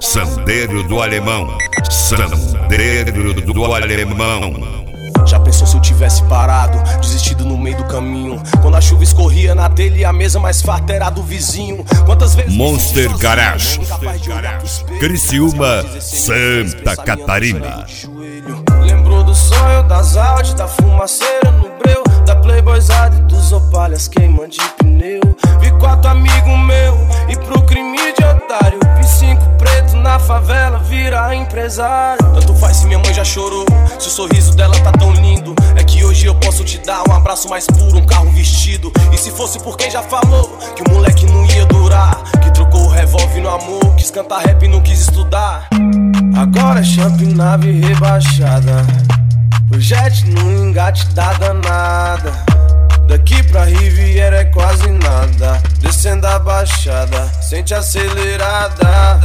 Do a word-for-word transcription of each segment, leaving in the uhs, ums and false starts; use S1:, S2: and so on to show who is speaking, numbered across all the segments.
S1: Sandeiro do Alemão. Sandeiro do Alemão.
S2: Já pensou se eu tivesse parado, desistido no meio do caminho? Quando a chuva escorria na telha e a mesa mais farta era do vizinho. Quantas vezes
S1: Monster Garage, Criciúma, Santa Catarina.
S2: Lembrou do sonho, das Audi, da fumaceira no breu, da Playboyzada e dos opalhas queimando de pneu. Vi quatro amigos meu e pro crime de otário. Vi cinco preto na favela, vira empresário. Tanto faz se minha mãe já chorou, se o sorriso dela tá tão lindo. É que hoje eu posso te dar um abraço mais puro, um carro vestido. E se fosse por quem já falou que o moleque não ia durar, que trocou o revólver no amor, quis cantar rap e não quis estudar. Agora é champ nave rebaixada, o jet no engate da danada. Daqui pra Riviera é quase nada, descendo a baixada, sente acelerada.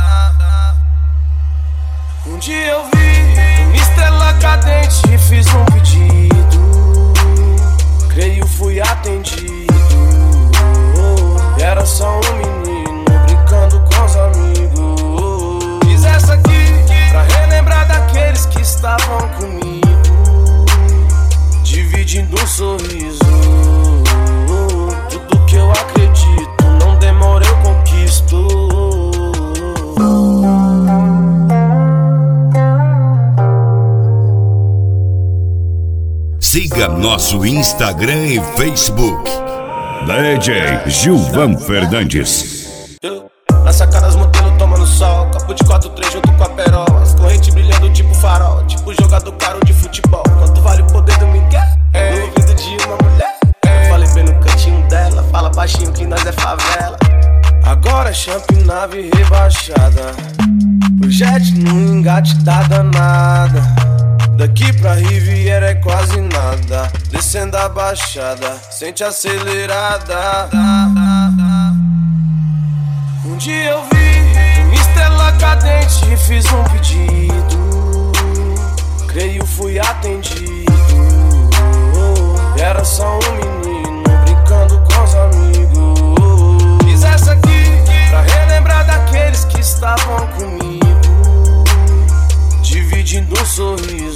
S2: Um dia eu vi uma estrela cadente e fiz um pedido, creio fui atendido. E era só um menino brincando com os amigos. Fiz essa aqui pra relembrar daqueles que estavam comigo, dividindo um sorriso. Tudo que eu acredito, não demora eu conquisto.
S1: Siga nosso Instagram e Facebook. D J Gilvan Fernandes.
S2: Na sacada as modelos tomando sol, copo de quatro três junto com a perola, as correntes brilhando tipo farol, tipo jogador caro de futebol. Quanto vale o poder do Miguel? É. No ouvido de uma mulher. É. Falei bem no cantinho dela, fala baixinho que nós é favela. Agora é champ nave rebaixada, o jet no engate da danada. Daqui pra Riviera é quase nada, descendo a baixada, sente acelerada. Um dia eu vi uma estrela cadente e fiz um pedido, creio fui atendido. E era só um menino brincando com os amigos. Fiz essa aqui pra relembrar daqueles que estavam comigo, dividindo um sorriso.